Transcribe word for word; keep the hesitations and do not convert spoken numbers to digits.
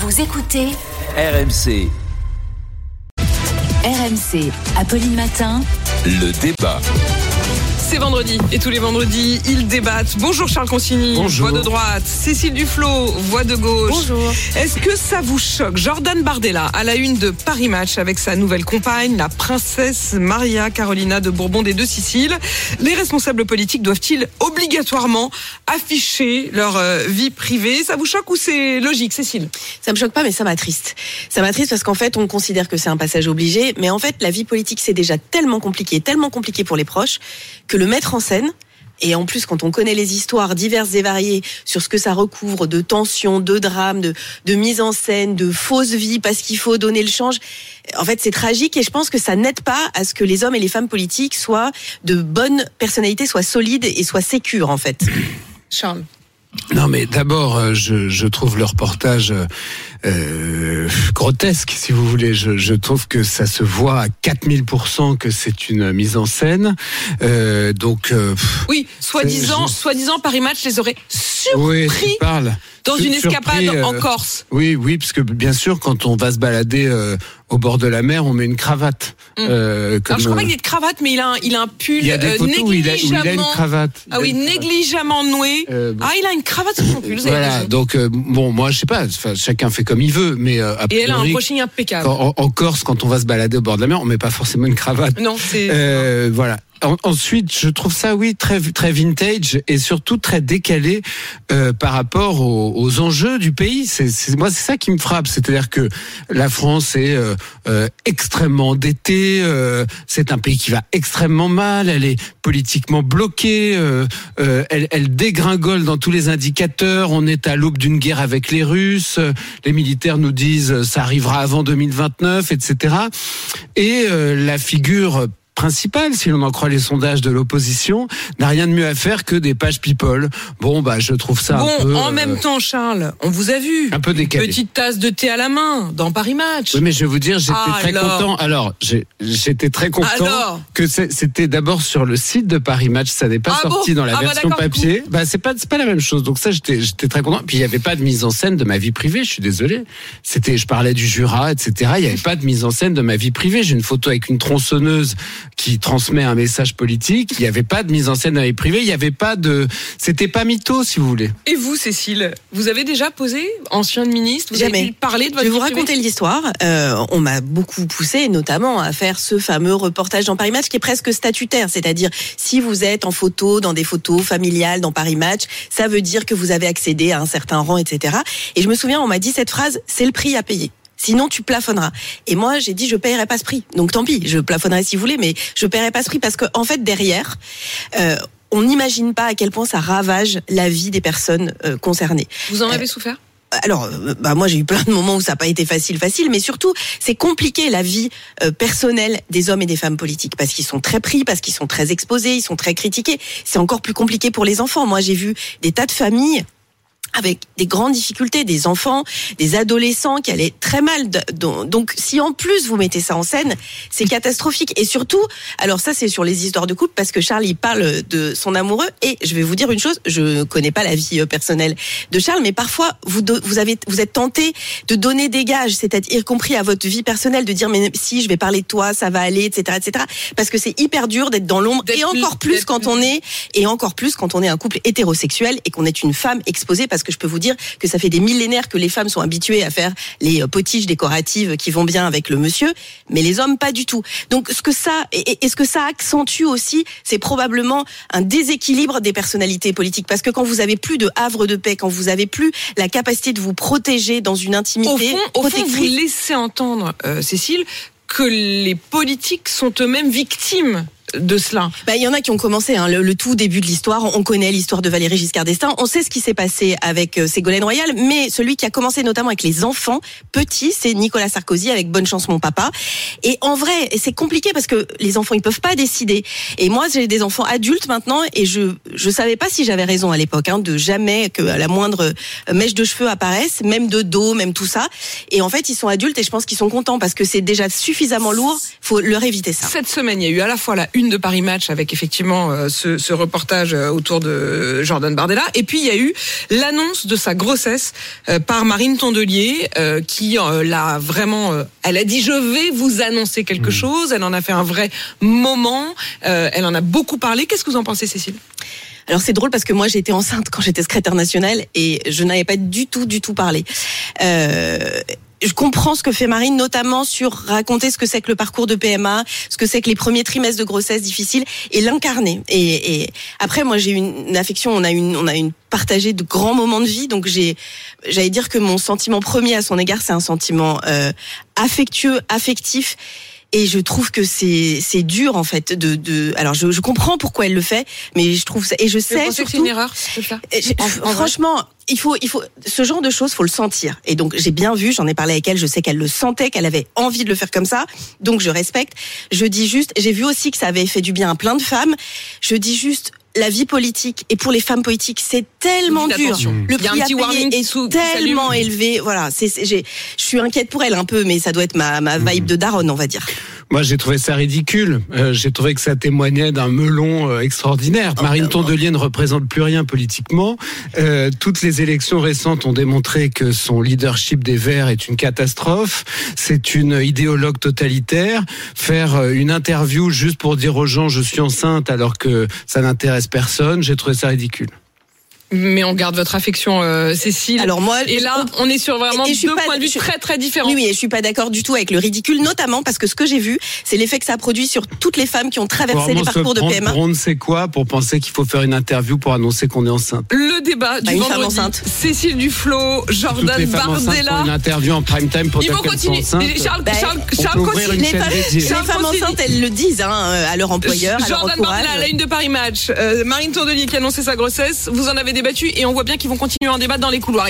Vous écoutez R M C. R M C, Apolline Matin. Le débat. C'est vendredi et tous les vendredis, ils débattent. Bonjour Charles Consigny, Bonjour. voix de droite. Cécile Duflot, voix de gauche. Bonjour. Est-ce que ça vous choque? Jordan Bardella à la une de Paris Match avec sa nouvelle compagne, la princesse Maria Carolina de Bourbon des Deux Siciles. Les responsables politiques doivent-ils obligatoirement afficher leur euh, vie privée? Ça vous choque ou c'est logique, Cécile? Ça me choque pas, mais ça m'attriste. Ça m'attriste parce qu'en fait, on considère que c'est un passage obligé, mais en fait, la vie politique, c'est déjà tellement compliqué, tellement compliqué pour les proches, que le mettre en scène, et en plus, quand on connaît les histoires diverses et variées sur ce que ça recouvre de tensions, de drames, de, de mise en scène, de fausses vies, parce qu'il faut donner le change, en fait, c'est tragique et je pense que ça n'aide pas à ce que les hommes et les femmes politiques soient de bonnes personnalités, soient solides et soient sécures, en fait. Charles. Non, mais d'abord, je, je trouve le reportage euh, grotesque, si vous voulez. Je, je trouve que ça se voit à quatre mille pour cent que c'est une mise en scène. Euh, donc, euh, oui, soi-disant, je... soi-disant, Paris Match les aurait surpris oui, tu parles. dans une Surpris, escapade euh, en Corse. Oui, oui, parce que bien sûr, quand on va se balader euh, au bord de la mer, on met une cravate. Mmh. Euh, comme, Alors, je crois pas qu'il y ait de cravate, mais il a un, il a un pull il y a des euh, photos où il, a, où il a une négligemment. cravate. Ah oui, négligemment noué. Euh, bon. Ah, il a une cravate sur son pull. Vous avez Voilà, raison. donc euh, bon, moi je sais pas, chacun fait comme il veut, mais euh, a Et elle a un priori, brushing impeccable. quand- en, en Corse, quand on va se balader au bord de la mer, on met pas forcément une cravate. Non, c'est. Euh, voilà. En, ensuite, je trouve ça, oui, très très vintage et surtout très décalé euh, par rapport aux, aux enjeux du pays. C'est, c'est moi, c'est ça qui me frappe, c'est-à-dire que la France est euh, euh, extrêmement endettée. Euh, c'est un pays qui va extrêmement mal. Elle est politiquement bloquée. Euh, euh, elle, elle dégringole dans tous les indicateurs. On est à l'aube d'une guerre avec les Russes. Les militaires nous disent ça arrivera avant deux mille vingt-neuf, et cetera. Et euh, la figure principal, si l'on en croit les sondages de l'opposition, n'a rien de mieux à faire que des pages people. Bon, bah, je trouve ça Bon, un peu... en euh, même temps, Charles, on vous a vu. un peu décalé. Petite tasse de thé à la main dans Paris Match. Oui, mais je vais vous dire, j'étais Ah, très alors. content. Alors, j'ai, j'étais très content Alors. que c'est- c'était d'abord sur le site de Paris Match. Ça n'est pas Ah sorti bon dans la Ah bah version d'accord, du papier. Bah, c'est pas, c'est pas la même chose. Donc ça, j'étais, j'étais très content. Puis il y avait pas de mise en scène de ma vie privée. Je suis désolé. C'était, je parlais du Jura, et cetera. Il y avait pas de mise en scène de ma vie privée. J'ai une photo avec une tronçonneuse qui transmet un message politique. Il n'y avait pas de mise en scène de ma vie privée. Il n'y avait pas de, c'était pas mytho, si vous voulez. Et vous, Cécile, vous avez déjà posé, ancienne ministre, vous Jamais. avez pu parler de Je votre vais vous vie privée? raconter l'histoire. Euh, on m'a beaucoup poussé, notamment à faire ce fameux reportage dans Paris Match qui est presque statutaire. C'est-à-dire, si vous êtes en photo, dans des photos familiales dans Paris Match, ça veut dire que vous avez accédé à un certain rang, et cetera. Et je me souviens, on m'a dit cette phrase, c'est le prix à payer. Sinon, tu plafonneras. Et moi, j'ai dit, je paierai pas ce prix. Donc, tant pis, je plafonnerai si vous voulez, mais je paierai pas ce prix parce que, en fait, derrière, euh, on n'imagine pas à quel point ça ravage la vie des personnes euh, concernées. Vous en avez souffert? Alors, euh, bah moi j'ai eu plein de moments où ça n'a pas été facile, facile, mais surtout c'est compliqué la vie euh, personnelle des hommes et des femmes politiques parce qu'ils sont très pris, parce qu'ils sont très exposés, ils sont très critiqués. C'est encore plus compliqué pour les enfants. Moi j'ai vu des tas de familles avec des grandes difficultés, des enfants, des adolescents qui allaient très mal. Donc, si en plus vous mettez ça en scène, c'est catastrophique. Et surtout, alors ça c'est sur les histoires de couple, parce que Charles il parle de son amoureux, et je vais vous dire une chose, je connais pas la vie personnelle de Charles, mais parfois vous vous avez vous êtes tenté de donner des gages, c'est-à-dire y compris à votre vie personnelle, de dire mais si je vais parler de toi, ça va aller, et cetera, et cetera. Parce que c'est hyper dur d'être dans l'ombre, D'être et encore plus, plus d'être quand plus. on est et encore plus quand on est un couple hétérosexuel et qu'on est une femme exposée, parce que je peux vous dire que ça fait des millénaires que les femmes sont habituées à faire les potiches décoratives qui vont bien avec le monsieur, mais les hommes pas du tout. Donc ce que ça et, et ce que ça accentue aussi, c'est probablement un déséquilibre des personnalités politiques, parce que quand vous avez plus de havre de paix, quand vous avez plus la capacité de vous protéger dans une intimité Au fond, au fond, vous protectrice, laissez entendre, euh, Cécile, que les politiques sont eux-mêmes victimes de cela. Bah, il y en a qui ont commencé, hein, le, le tout début de l'histoire. On connaît l'histoire de Valéry Giscard d'Estaing. On sait ce qui s'est passé avec euh, Ségolène Royal, mais celui qui a commencé notamment avec les enfants petits, c'est Nicolas Sarkozy avec Bonne chance mon papa. Et en vrai, c'est compliqué parce que les enfants, ils peuvent pas décider. Et moi, j'ai des enfants adultes maintenant, et je je savais pas si j'avais raison à l'époque, hein, de jamais que la moindre mèche de cheveux apparaisse, même de dos, même tout ça. Et en fait, ils sont adultes et je pense qu'ils sont contents parce que c'est déjà suffisamment lourd. Faut leur éviter ça. Cette semaine, il y a eu à la fois la une de Paris Match avec effectivement euh, ce, ce reportage euh, autour de Jordan Bardella. Et puis il y a eu l'annonce de sa grossesse euh, par Marine Tondelier euh, qui euh, l'a vraiment... Euh, elle a dit « je vais vous annoncer quelque mmh. chose ». Elle en a fait un vrai moment. Euh, elle en a beaucoup parlé. Qu'est-ce que vous en pensez, Cécile ? Alors c'est drôle parce que moi j'étais enceinte quand j'étais secrétaire nationale et je n'avais pas du tout, du tout parlé. Euh... Je comprends ce que fait Marine, notamment sur raconter ce que c'est que le parcours de P M A, ce que c'est que les premiers trimestres de grossesse difficiles, et l'incarner. Et, et après, moi, j'ai une, une affection, on a une, on a une partagé de grands moments de vie, donc j'ai, j'allais dire que mon sentiment premier à son égard, c'est un sentiment euh, affectueux, affectif. Et je trouve que c'est c'est dur en fait de de alors je je comprends pourquoi elle le fait, mais je trouve ça et je sais surtout que c'est une erreur de faire. En, en franchement vrai. il faut il faut ce genre de choses faut le sentir, et donc j'ai bien vu, j'en ai parlé avec elle, je sais qu'elle le sentait, qu'elle avait envie de le faire comme ça, donc je respecte. Je dis juste, j'ai vu aussi que ça avait fait du bien à plein de femmes. Je dis juste, la vie politique, et pour les femmes politiques, c'est tellement dur. Le prix à payer est sous, tellement élevé. Voilà, c'est, c'est, j'ai, je suis inquiète pour elle un peu, mais ça doit être ma, ma vibe de daronne, on va dire. Moi, j'ai trouvé ça ridicule. Euh, j'ai trouvé que ça témoignait d'un melon euh, extraordinaire. Oh, Marine Tondelier ne représente plus rien politiquement. Euh, toutes les élections récentes ont démontré que son leadership des Verts est une catastrophe. C'est une idéologue totalitaire. Faire euh, une interview juste pour dire aux gens « je suis enceinte » alors que ça n'intéresse personne, j'ai trouvé ça ridicule. Mais on garde votre affection, euh, Cécile. Alors moi, et là, on est sur vraiment deux pas, points de vue je, très très différents. Oui, oui, et je suis pas d'accord du tout avec le ridicule, notamment parce que ce que j'ai vu, c'est l'effet que ça a produit sur toutes les femmes qui ont traversé les parcours de P M A. On ne sait quoi pour penser qu'il faut faire une interview pour annoncer qu'on est enceinte. Le débat bah, du une vendredi. Femme enceinte. Cécile Duflot, Jordan toutes les femmes Bardella. Font une interview en prime time pour Ils dire vont qu'elles continuer. sont enceintes. Charles, bah, Charles, Charles continue. Les femmes, les femmes enceintes, elles le disent hein, à leur employeur, à leur entourage. Jordan Bardella à la une de Paris Match. Euh, Marine Tondelier qui annonçait sa grossesse. Vous en avez débattu et on voit bien qu'ils vont continuer en débat dans les couloirs.